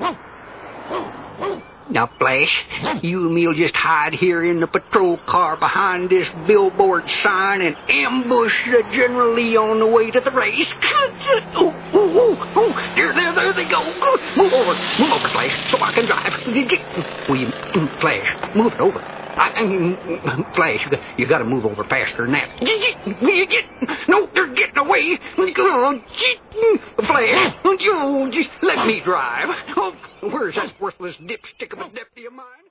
Now, Flash, you and me'll just hide here in the patrol car behind this billboard sign and ambush the General Lee on the way to the race. There they go. Move over, Flash, so I can drive. Will you, Flash, move it over. Flash, you gotta move over faster than that. No, they're getting away. Flash, just let me drive. Where's that worthless dipstick of a deputy of mine?